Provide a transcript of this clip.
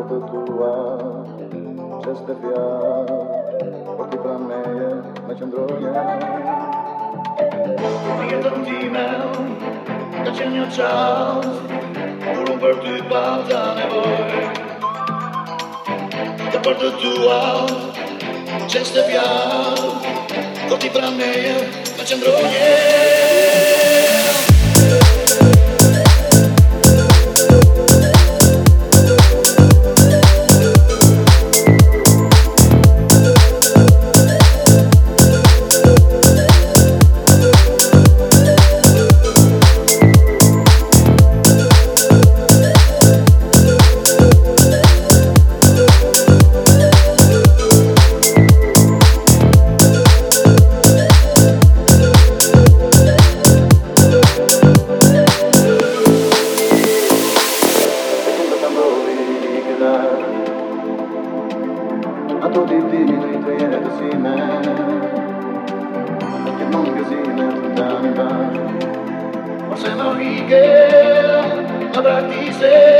porta tua česte fjalë, por ti pra meje me qëndroje. Jetën time ka qenë një qaos, kur unë për ty pata nevojë. Të porta tua çeste fjalë, por ti pra meje me qëndroje. Ato ditini të jetë sime, gjithmonë gëzime të ndani bashkë. Ose më rike, më praktise